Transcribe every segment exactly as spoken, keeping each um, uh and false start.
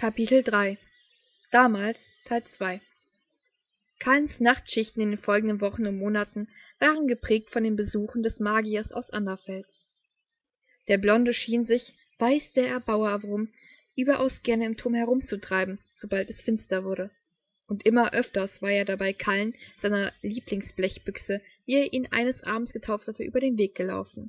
Kapitel drei Damals Teil zwei Kalens Nachtschichten in den folgenden Wochen und Monaten waren geprägt von den Besuchen des Magiers aus Anderfels. Der Blonde schien sich, weiß der Erbauer warum, überaus gerne im Turm herumzutreiben, sobald es finster wurde. Und immer öfters war er dabei Kallen, seiner Lieblingsblechbüchse, wie er ihn eines Abends getauft hatte, über den Weg gelaufen.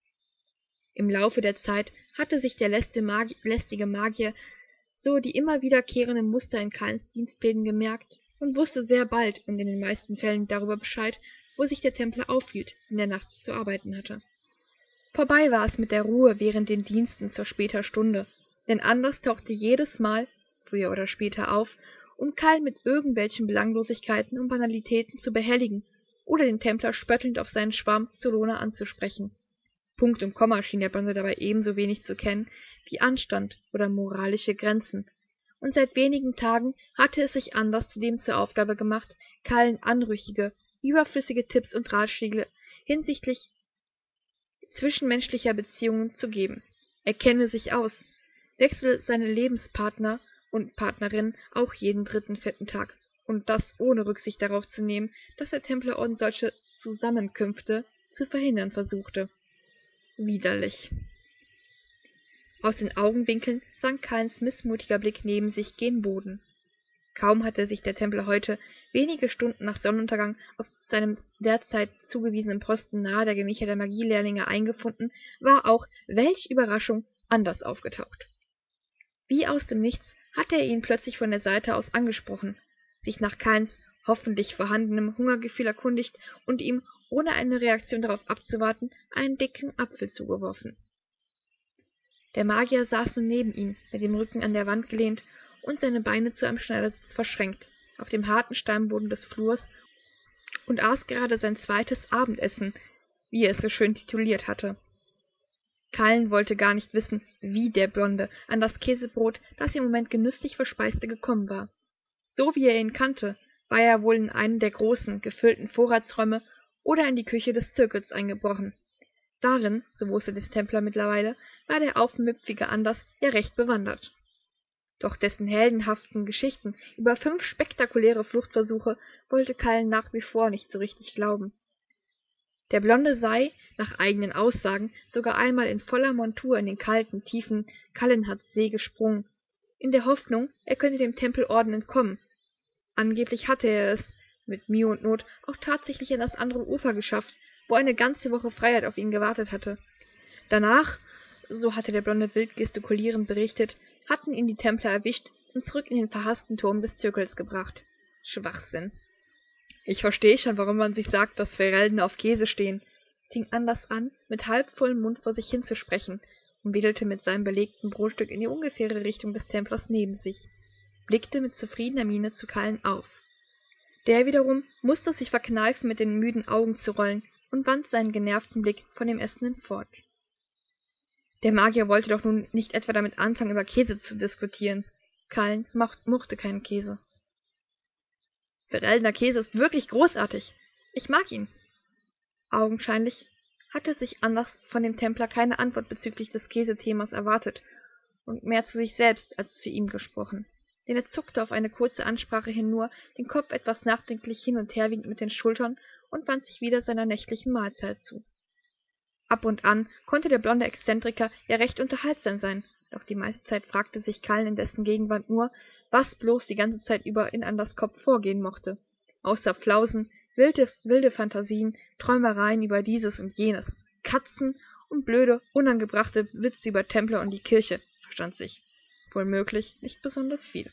Im Laufe der Zeit hatte sich der lästige Magier so die immer wiederkehrenden Muster in Kalens Dienstplänen gemerkt und wusste sehr bald und in den meisten Fällen darüber Bescheid, wo sich der Templer aufhielt, wenn er nachts zu arbeiten hatte. Vorbei war es mit der Ruhe während den Diensten zur später Stunde, denn Anders tauchte jedes Mal, früher oder später, auf, um Kalen mit irgendwelchen Belanglosigkeiten und Banalitäten zu behelligen oder den Templer spöttelnd auf seinen Schwarm Zolona anzusprechen. Punkt und Komma schien der Blonde dabei ebenso wenig zu kennen wie Anstand oder moralische Grenzen, und seit wenigen Tagen hatte es sich Anders zudem zur Aufgabe gemacht, Kalen anrüchige, überflüssige Tipps und Ratschläge hinsichtlich zwischenmenschlicher Beziehungen zu geben. Er kenne sich aus, wechsle seine Lebenspartner und Partnerin auch jeden dritten vierten Tag, und das ohne Rücksicht darauf zu nehmen, dass der Templerorden solche Zusammenkünfte zu verhindern versuchte. Widerlich. Aus den Augenwinkeln sank Kalens missmutiger Blick neben sich gen Boden. Kaum hatte sich der Templer heute, wenige Stunden nach Sonnenuntergang, auf seinem derzeit zugewiesenen Posten nahe der Gemächer der Magielehrlinge eingefunden, war auch, welch Überraschung, Anders aufgetaucht. Wie aus dem Nichts hatte er ihn plötzlich von der Seite aus angesprochen, sich nach Kalens hoffentlich vorhandenem Hungergefühl erkundigt und ihm, ohne eine Reaktion darauf abzuwarten, einen dicken Apfel zugeworfen. Der Magier saß nun neben ihm, mit dem Rücken an der Wand gelehnt und seine Beine zu einem Schneidersitz verschränkt, auf dem harten Steinboden des Flurs, und aß gerade sein zweites Abendessen, wie er es so schön tituliert hatte. Kallen wollte gar nicht wissen, wie der Blonde an das Käsebrot, das im Moment genüsslich verspeiste, gekommen war. So wie er ihn kannte, war er wohl in einen der großen, gefüllten Vorratsräume oder in die Küche des Zirkels eingebrochen. Darin, so wusste der Templer mittlerweile, war der aufmüpfige Anders ja recht bewandert. Doch dessen heldenhaften Geschichten über fünf spektakuläre Fluchtversuche wollte Kallen nach wie vor nicht so richtig glauben. Der Blonde sei, nach eigenen Aussagen, sogar einmal in voller Montur in den kalten, tiefen Kallenhardsee gesprungen, in der Hoffnung, er könnte dem Tempelorden entkommen. Angeblich hatte er es, mit Mühe und Not, auch tatsächlich an das andere Ufer geschafft, wo eine ganze Woche Freiheit auf ihn gewartet hatte. Danach, so hatte der Blonde wild gestikulierend berichtet, hatten ihn die Templer erwischt und zurück in den verhassten Turm des Zirkels gebracht. Schwachsinn. »Ich verstehe schon, warum man sich sagt, dass Ferelden auf Käse stehen«, fing Anders an, mit halbvollem Mund vor sich hinzusprechen, und wedelte mit seinem belegten Brotstück in die ungefähre Richtung des Templers neben sich, blickte mit zufriedener Miene zu Kallen auf. Der wiederum musste sich verkneifen, mit den müden Augen zu rollen, und wandte seinen genervten Blick von dem Essenden fort. Der Magier wollte doch nun nicht etwa damit anfangen, über Käse zu diskutieren. Kallen mochte keinen Käse. »Fereldener Käse ist wirklich großartig. Ich mag ihn.« Augenscheinlich hatte sich Anders von dem Templer keine Antwort bezüglich des Käsethemas erwartet und mehr zu sich selbst als zu ihm gesprochen, denn er zuckte auf eine kurze Ansprache hin nur den Kopf etwas nachdenklich hin und her wiegend mit den Schultern und wandte sich wieder seiner nächtlichen Mahlzeit zu. Ab und an konnte der blonde Exzentriker ja recht unterhaltsam sein, doch die meiste Zeit fragte sich Kallen in dessen Gegenwart nur, was bloß die ganze Zeit über in Anders Kopf vorgehen mochte. Außer Flausen, wilde, wilde Phantasien, Träumereien über dieses und jenes, Katzen und blöde, unangebrachte Witze über Templer und die Kirche, verstand sich. Wohl möglich nicht besonders viel.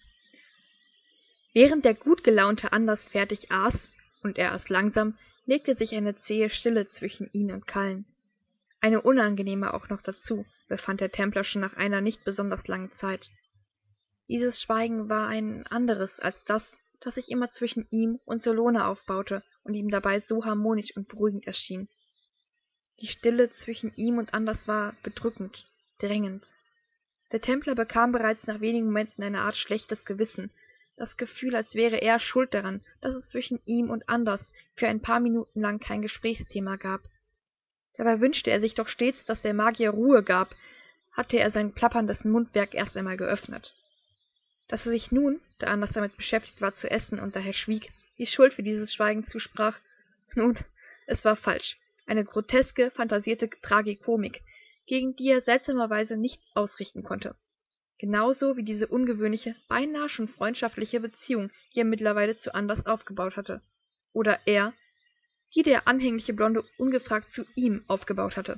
Während der gut gelaunte Anders fertig aß, und er aß langsam, legte sich eine zähe Stille zwischen ihn und Kallen. Eine unangenehme auch noch dazu, befand der Templer schon nach einer nicht besonders langen Zeit. Dieses Schweigen war ein anderes als das, das sich immer zwischen ihm und Zolona aufbaute und ihm dabei so harmonisch und beruhigend erschien. Die Stille zwischen ihm und Anders war bedrückend, drängend. Der Templer bekam bereits nach wenigen Momenten eine Art schlechtes Gewissen, das Gefühl, als wäre er schuld daran, dass es zwischen ihm und Anders für ein paar Minuten lang kein Gesprächsthema gab. Dabei wünschte er sich doch stets, dass der Magier Ruhe gab, hatte er sein plapperndes Mundwerk erst einmal geöffnet. Dass er sich nun, da Anders damit beschäftigt war zu essen und daher schwieg, die Schuld für dieses Schweigen zusprach, nun, es war falsch. Eine groteske, fantasierte Tragikomik, gegen die er seltsamerweise nichts ausrichten konnte. Genauso wie diese ungewöhnliche, beinahe schon freundschaftliche Beziehung, die er mittlerweile zu Anders aufgebaut hatte. Oder er, die der anhängliche Blonde ungefragt zu ihm aufgebaut hatte.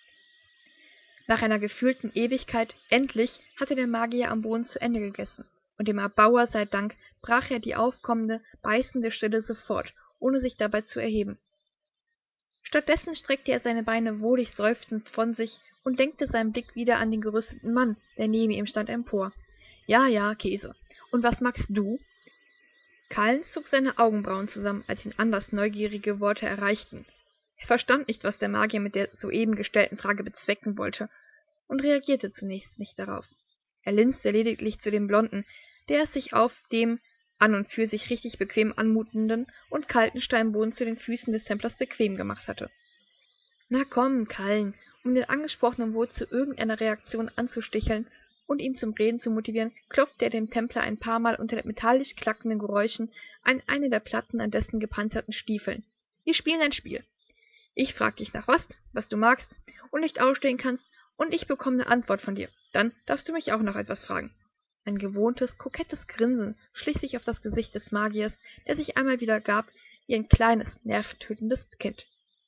Nach einer gefühlten Ewigkeit, endlich, hatte der Magier am Boden zu Ende gegessen, und dem Erbauer sei Dank brach er die aufkommende, beißende Stille sofort, ohne sich dabei zu erheben. Stattdessen streckte er seine Beine wohlig seufzend von sich und lenkte seinen Blick wieder an den gerüsteten Mann, der neben ihm stand, empor. »Ja, ja, Käse. Und was magst du?« Kallen zog seine Augenbrauen zusammen, als ihn Anders neugierige Worte erreichten. Er verstand nicht, was der Magier mit der soeben gestellten Frage bezwecken wollte, und reagierte zunächst nicht darauf. Er linste lediglich zu dem Blonden, der es sich auf dem an und für sich richtig bequem anmutenden und kalten Steinboden zu den Füßen des Templers bequem gemacht hatte. »Na komm, Kallen«, um den Angesprochenen wohl zu irgendeiner Reaktion anzusticheln und ihn zum Reden zu motivieren, klopfte er dem Templer ein paar Mal unter metallisch klackenden Geräuschen an eine der Platten an dessen gepanzerten Stiefeln. »Wir spielen ein Spiel. Ich frag dich nach was, was du magst und nicht ausstehen kannst, und ich bekomme eine Antwort von dir. Dann darfst du mich auch noch etwas fragen.« Ein gewohntes, kokettes Grinsen schlich sich auf das Gesicht des Magiers, der sich einmal wieder gab wie ein kleines, nerventötendes Kind.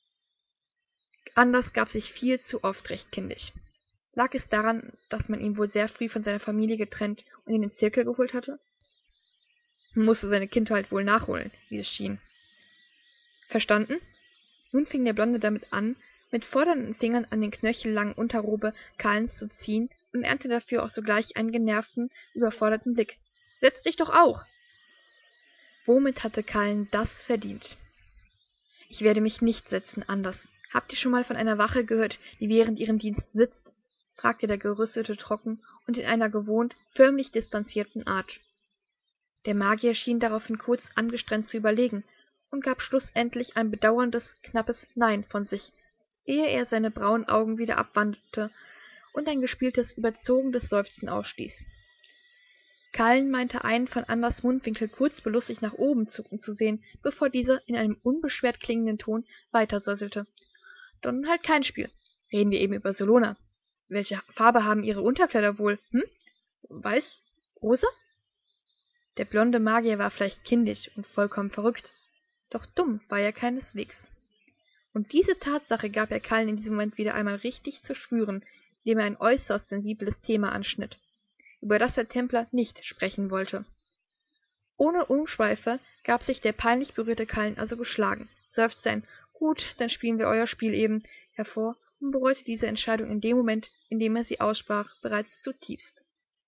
Anders gab sich viel zu oft recht kindisch. Lag es daran, dass man ihn wohl sehr früh von seiner Familie getrennt und in den Zirkel geholt hatte? Man musste seine Kindheit wohl nachholen, wie es schien. Verstanden? Nun fing der Blonde damit an, mit fordernden Fingern an den knöchellangen Unterrobe Kallens zu ziehen und ernte dafür auch sogleich einen genervten, überforderten Blick. »Setz dich doch auch!« Womit hatte Kallen das verdient? »Ich werde mich nicht setzen, Anders. Habt ihr schon mal von einer Wache gehört, die während ihrem Dienst sitzt?« fragte der Gerüstete trocken und in einer gewohnt förmlich distanzierten Art. Der Magier schien daraufhin kurz angestrengt zu überlegen und gab schlussendlich ein bedauerndes, knappes Nein von sich, ehe er seine braunen Augen wieder abwandte und ein gespieltes, überzogenes Seufzen ausstieß. Kallen meinte einen von Anders Mundwinkel kurz belustigt nach oben zucken zu sehen, bevor dieser in einem unbeschwert klingenden Ton weitersäuselte. »Dann halt kein Spiel. Reden wir eben über Solona. Welche Farbe haben ihre Unterkleider wohl, hm? Weiß? Rosa?« Der blonde Magier war vielleicht kindisch und vollkommen verrückt, doch dumm war er keineswegs. Und diese Tatsache gab er Kallen in diesem Moment wieder einmal richtig zu spüren, indem er ein äußerst sensibles Thema anschnitt, über das der Templer nicht sprechen wollte. Ohne Umschweife gab sich der peinlich berührte Kallen also geschlagen, seufzte ein »Gut, dann spielen wir euer Spiel eben« hervor und bereute diese Entscheidung in dem Moment, in dem er sie aussprach, bereits zutiefst.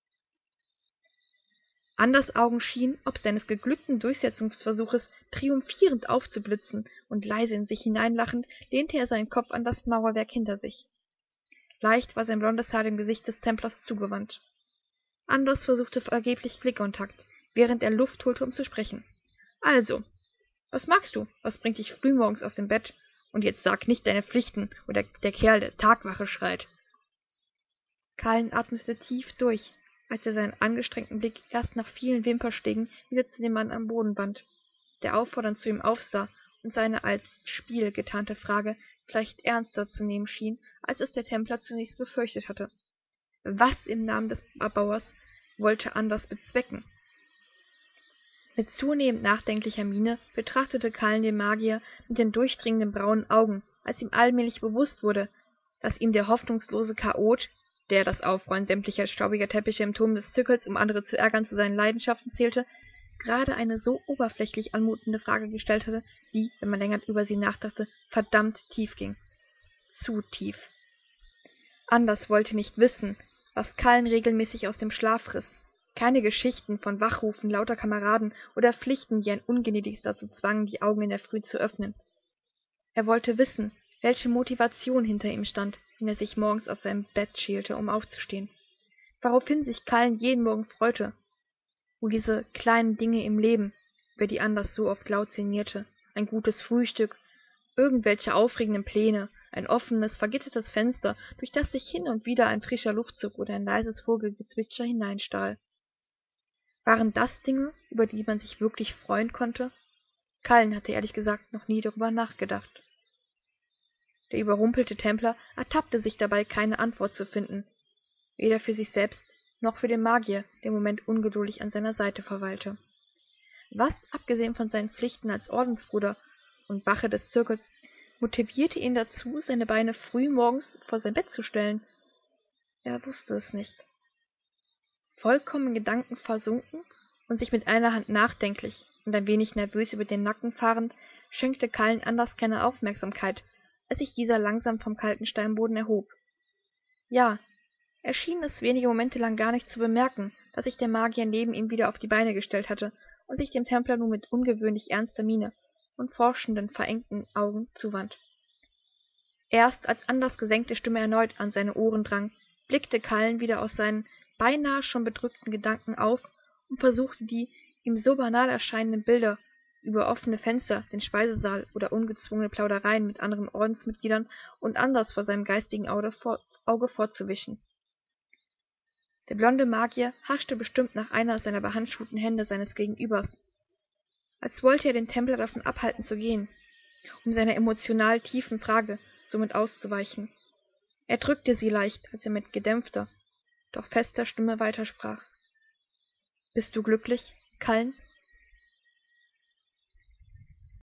Anders Augen schienen, ob seines geglückten Durchsetzungsversuches, triumphierend aufzublitzen, und leise in sich hineinlachend lehnte er seinen Kopf an das Mauerwerk hinter sich. Leicht war sein blondes Haar dem Gesicht des Templers zugewandt. Anders versuchte vergeblich Blickkontakt, während er Luft holte, um zu sprechen. »Also, was magst du? Was bringt dich frühmorgens aus dem Bett? Und jetzt sag nicht deine Pflichten, oder der Kerl, der Tagwache schreit.« Kallen atmete tief durch, als er seinen angestrengten Blick erst nach vielen Wimperschlägen wieder zu dem Mann am Boden wand, der auffordernd zu ihm aufsah und seine als Spiel getarnte Frage vielleicht ernster zu nehmen schien, als es der Templer zunächst befürchtet hatte. Was im Namen des Erbauers wollte Anders bezwecken? Mit zunehmend nachdenklicher Miene betrachtete Kallen den Magier mit den durchdringenden braunen Augen, als ihm allmählich bewusst wurde, dass ihm der hoffnungslose Chaot, der das Aufräumen sämtlicher staubiger Teppiche im Turm des Zirkels, um andere zu ärgern, zu seinen Leidenschaften zählte, gerade eine so oberflächlich anmutende Frage gestellt hatte, die, wenn man länger über sie nachdachte, verdammt tief ging. Zu tief. Anders wollte nicht wissen, was Kallen regelmäßig aus dem Schlaf riss. Keine Geschichten von Wachrufen lauter Kameraden oder Pflichten, die ein Ungnädiges dazu zwangen, die Augen in der Früh zu öffnen. Er wollte wissen, welche Motivation hinter ihm stand, wenn er sich morgens aus seinem Bett schälte, um aufzustehen. Woraufhin sich Kallen jeden Morgen freute. Wo diese kleinen Dinge im Leben, über die Anders so oft laut sinnierte, ein gutes Frühstück, irgendwelche aufregenden Pläne, ein offenes, vergittertes Fenster, durch das sich hin und wieder ein frischer Luftzug oder ein leises Vogelgezwitscher hineinstahl. Waren das Dinge, über die man sich wirklich freuen konnte? Cullen hatte ehrlich gesagt noch nie darüber nachgedacht. Der überrumpelte Templer ertappte sich dabei, keine Antwort zu finden, weder für sich selbst noch für den Magier, der im Moment ungeduldig an seiner Seite verweilte. Was, abgesehen von seinen Pflichten als Ordensbruder und Wache des Zirkels, motivierte ihn dazu, seine Beine früh morgens vor sein Bett zu stellen? Er wusste es nicht. Vollkommen in Gedanken versunken und sich mit einer Hand nachdenklich und ein wenig nervös über den Nacken fahrend, schenkte Cullen Anders keine Aufmerksamkeit, als sich dieser langsam vom kalten Steinboden erhob. Ja, er schien es wenige Momente lang gar nicht zu bemerken, dass sich der Magier neben ihm wieder auf die Beine gestellt hatte und sich dem Templer nun mit ungewöhnlich ernster Miene und forschenden, verengten Augen zuwand. Erst als Anders gesenkte Stimme erneut an seine Ohren drang, blickte Cullen wieder aus seinen beinahe schon bedrückten Gedanken auf und versuchte die ihm so banal erscheinenden Bilder über offene Fenster, den Speisesaal oder ungezwungene Plaudereien mit anderen Ordensmitgliedern und Anders vor seinem geistigen Auge, vor, Auge fortzuwischen. Der blonde Magier haschte bestimmt nach einer seiner behandschuhten Hände seines Gegenübers, als wollte er den Templer davon abhalten zu gehen, um seiner emotional tiefen Frage somit auszuweichen. Er drückte sie leicht, als er mit gedämpfter, doch fester Stimme weitersprach. »Bist du glücklich, Cullen?«